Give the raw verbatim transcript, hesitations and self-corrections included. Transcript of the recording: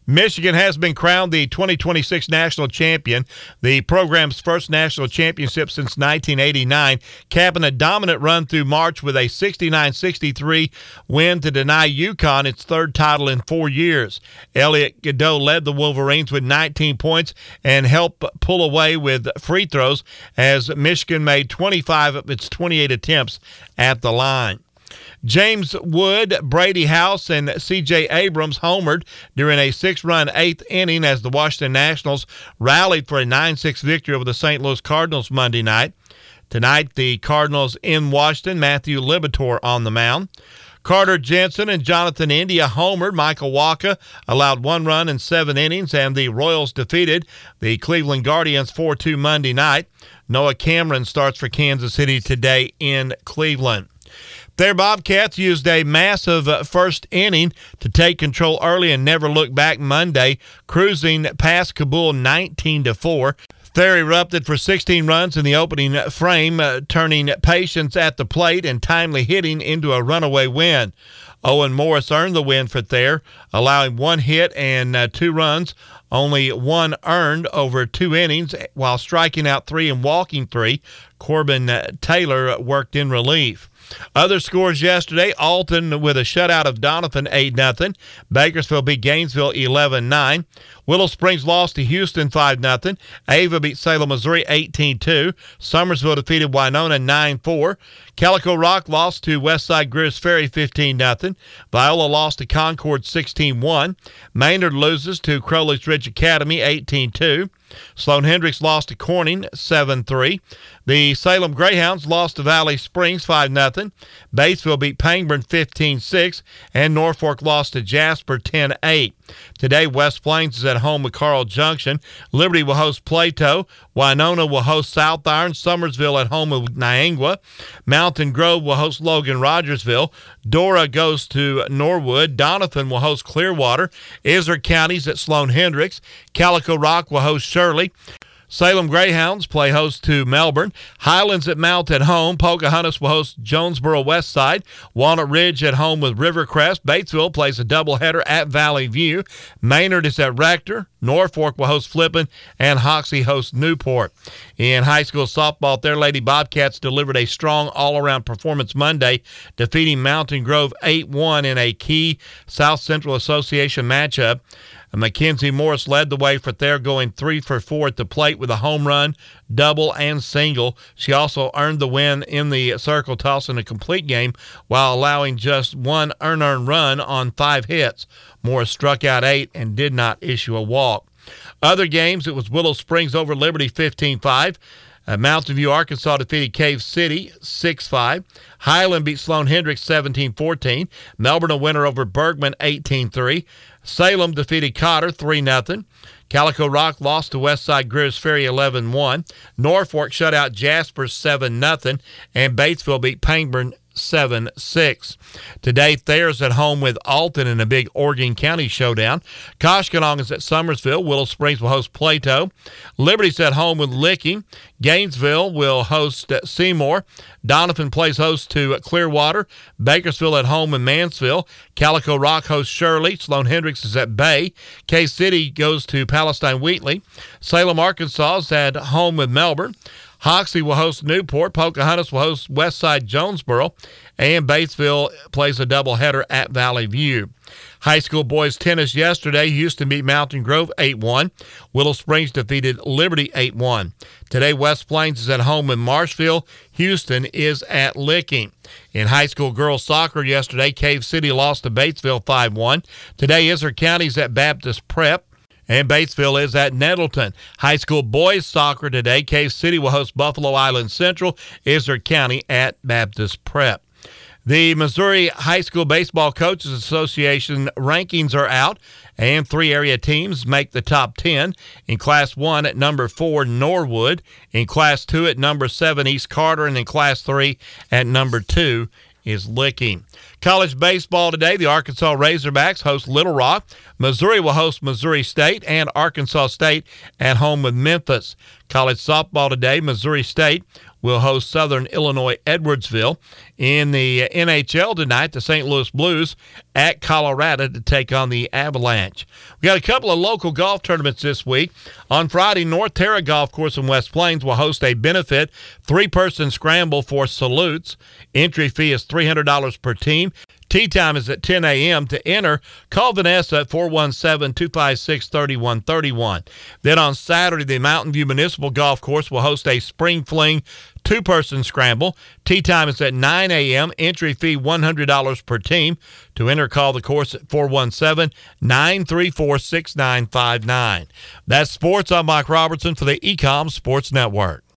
Michigan has been crowned the twenty twenty-six national champion, the program's first national championship since nineteen eighty-nine, capping a dominant run through March with a sixty-nine sixty-three win to deny UConn its third title in four years. Elliot Godot led the Wolverines with nineteen points and helped pull away with free throws as Michigan made twenty-five of its twenty-eight attempts at the line. James Wood, Brady House, and C J Abrams homered during a six-run eighth inning as the Washington Nationals rallied for a nine six victory over the Saint Louis Cardinals Monday night. Tonight, the Cardinals in Washington, Matthew Liberatore on the mound. Carter Jensen and Jonathan India homered. Michael Wacha allowed one run in seven innings, and the Royals defeated the Cleveland Guardians four two Monday night. Noah Cameron starts for Kansas City today in Cleveland. Their Bobcats used a massive first inning to take control early and never look back Monday, cruising past Kabul nineteen to four. Thayer erupted for sixteen runs in the opening frame, uh, turning patience at the plate and timely hitting into a runaway win. Owen Morris earned the win for Thayer, allowing one hit and uh, two runs, only one earned over two innings, while striking out three and walking three. Corbin uh, Taylor worked in relief. Other scores yesterday: Alton with a shutout of Donovan eight nothing. Bakersfield beat Gainesville eleven nine. Willow Springs lost to Houston five nothing. Ava beat Salem, Missouri eighteen two. Summersville defeated Winona nine four. Calico Rock lost to Westside Greers Ferry fifteen nothing. Viola lost to Concord sixteen one. Maynard loses to Crowley's Ridge Academy eighteen two. Sloan Hendricks lost to Corning seven three. The Salem Greyhounds lost to Valley Springs five nothing. Batesville beat Pangburn fifteen six, and Norfolk lost to Jasper ten eight. Today, West Plains is at home with Carl Junction. Liberty will host Plato. Winona will host South Iron. Summersville at home with Niangua. Mountain Grove will host Logan Rogersville. Dora goes to Norwood. Donovan will host Clearwater. Izard County's at Sloan Hendricks. Calico Rock will host Shirley. Salem Greyhounds play host to Melbourne. Highlands at Mount at home. Pocahontas will host Jonesboro Westside. Walnut Ridge at home with Rivercrest. Batesville plays a doubleheader at Valley View. Maynard is at Rector. Norfolk will host Flippin, and Hoxie hosts Newport. In high school softball, their Lady Bobcats delivered a strong all-around performance Monday, defeating Mountain Grove eight one in a key South Central Association matchup. Mackenzie Morris led the way for Thayer, going three for four at the plate with a home run, double, and single. She also earned the win in the circle toss in a complete game while allowing just one unearned run on five hits. Morris struck out eight and did not issue a walk. Other games, it was Willow Springs over Liberty fifteen five. Uh, Mountain View, Arkansas defeated Cave City six five. Highland beat Sloan Hendricks seventeen fourteen. Melbourne a winner over Bergman eighteen three. Salem defeated Cotter three nothing. Calico Rock lost to Westside Greers Ferry eleven one. Norfolk shut out Jasper seven nothing. And Batesville beat Pangburn seven six. Today, Thayer's at home with Alton in a big Oregon County showdown. Koshkonong is at Summersville. Willow Springs will host Plato. Liberty's at home with Licking. Gainesville will host Seymour. Donovan plays host to Clearwater. Bakersfield at home with Mansfield. Calico Rock hosts Shirley. Sloan Hendricks is at Bay. K-City goes to Palestine Wheatley. Salem, Arkansas is at home with Melbourne. Hoxie will host Newport. Pocahontas will host Westside Jonesboro. And Batesville plays a doubleheader at Valley View. High school boys tennis yesterday. Houston beat Mountain Grove eight one. Willow Springs defeated Liberty eight one. Today, West Plains is at home with Marshfield. Houston is at Licking. In high school girls soccer yesterday, Cave City lost to Batesville five one. Today, Izard County's at Baptist Prep. And Batesville is at Nettleton. High school boys soccer today. Cave City will host Buffalo Island Central. Izard County at Baptist Prep. The Missouri High School Baseball Coaches Association rankings are out, and three area teams make the top ten. In Class one at number four, Norwood. In Class two at number seven, East Carter. And in Class three at number two is Licking. College baseball today, the Arkansas Razorbacks host Little Rock. Missouri will host Missouri State, and Arkansas State at home with Memphis. College softball today, Missouri State will host Southern Illinois Edwardsville. In the N H L tonight, the Saint Louis Blues at Colorado to take on the Avalanche. We got a couple of local golf tournaments this week. On Friday, North Terra Golf Course in West Plains will host a benefit three-person scramble for salutes. Entry fee is three hundred dollars per team. Tee time is at ten a.m. To enter, call Vanessa at four one seven, two five six, three one three one. Then on Saturday, the Mountain View Municipal Golf Course will host a Spring Fling two-person scramble. Tee time is at nine a.m. Entry fee one hundred dollars per team. To enter, call the course at four one seven, nine three four, six nine five nine. That's sports. I'm Mike Robertson for the E-Com Sports Network.